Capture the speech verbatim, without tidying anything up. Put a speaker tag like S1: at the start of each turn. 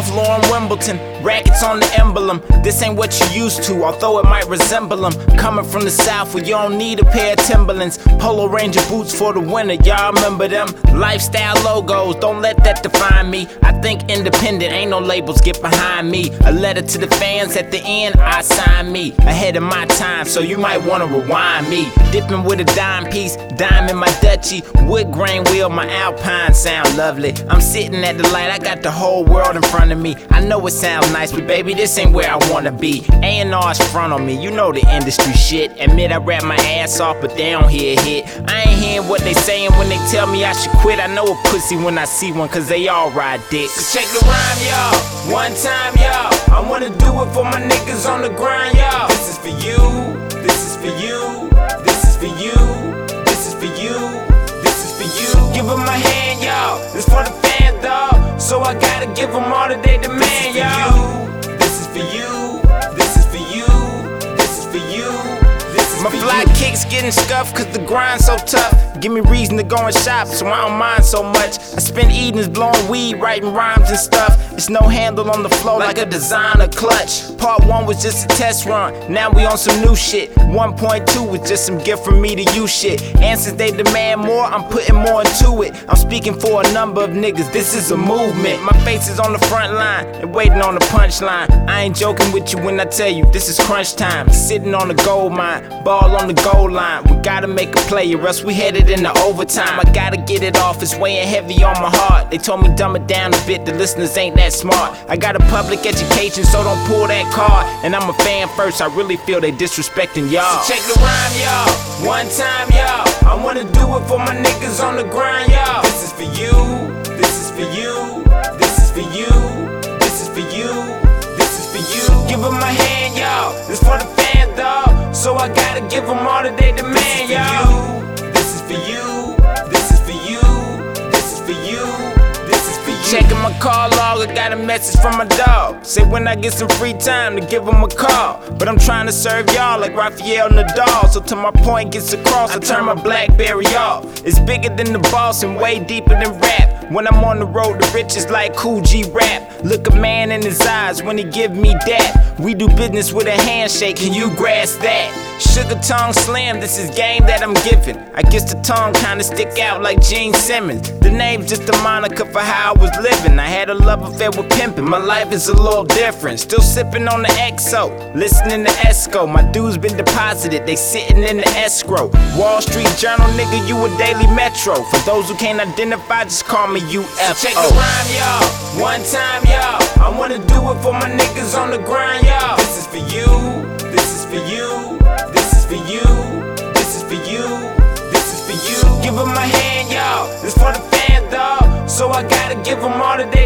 S1: Ralph Lauren Wimbledon, rackets on the emblem. This ain't what you used to, although it might resemble them. Coming from the south where you don't need a pair of Timberlands. Polo Ranger boots for the winter, y'all remember them? Lifestyle logos, don't let that define me. I think independent, ain't no labels get behind me. A letter to the fans at the end, I sign me. Ahead of my time, so you might wanna rewind me. Dipping with a dime piece, dime in my Dutchie. Wood grain wheel, my Alpine sound lovely. I'm sitting at the light, I got the whole world in front of me. I know it sounds nice, but baby, this ain't where I wanna be. A and R's front on me, you know the industry shit. Admit I rap my ass off, but they don't hear a hit. I ain't hearing what they saying when they tell me I should quit. I know a pussy when I see one, cause they all ride dicks. So check the rhyme, y'all, one time, y'all. I wanna do it for my niggas on the grind, y'all. This is for you, this is for you, this is for you, this is for you, this is for you. Give them my hand, y'all, this for the fans, dawg. So I gotta give them all that they demand, y'all. This is for you, this is for you, this is for you, this is for you. My fly kicks getting scuffed cause the grind's so tough. Give me reason to go and shop, so I don't mind so much. I spend evenings blowing weed, writing rhymes and stuff. It's no handle on the flow like a designer clutch. Part one was just a test run, now we on some new shit. one point two was just some gift from me to you shit. And since they demand more, I'm putting more into it. I'm speaking for a number of niggas, this is a movement. My face is on the front line and waiting on the punchline. I ain't joking with you when I tell you this is crunch time. Sitting on the gold mine, ball on the goal line. We gotta make a play or else we headed into overtime. I gotta get it off, it's weighing heavy on my heart. They told me dumb it down a bit, the listeners ain't that smart. I got a public education, so don't pull that card. And I'm a fan first, I really feel they disrespecting y'all. So check the rhyme, y'all, one time, y'all. I wanna do it for my niggas on the grind, y'all. This is for you, this is for you, this is for you, this is for you, this is for you. Give them my hand, y'all, this for the fans, dawg. So I gotta give them all that they demand, y'all. This is for you, this is for you, this is for you, this is for you. Checking my call log, I got a message from my dog. Say when I get some free time to give him a call. But I'm trying to serve y'all like Rafael Nadal. So till my point gets across, I turn my Blackberry off. It's bigger than the boss and way deeper than rap. When I'm on the road, the riches like Cool G rap. Look a man in his eyes when he give me that. We do business with a handshake, can you grasp that? Sugar tongue slam, this is game that I'm giving. I guess the tongue kinda stick out like Gene Simmons. The name's just a moniker for how I was living. I had a love affair with pimping, my life is a little different. Still sipping on the X O, listening to Esco. My dues been deposited, they sitting in the escrow. Wall Street Journal, nigga, you a Daily Metro. For those who can't identify, just call me U F O. So check the rhyme, y'all, one time, y'all. I wanna do it for my niggas on the grind, y'all. This is for you, this is for you, this is for you, this is for you, this is for you. Give them my hand, y'all, this for the fans, dawg. So I gotta give them all that they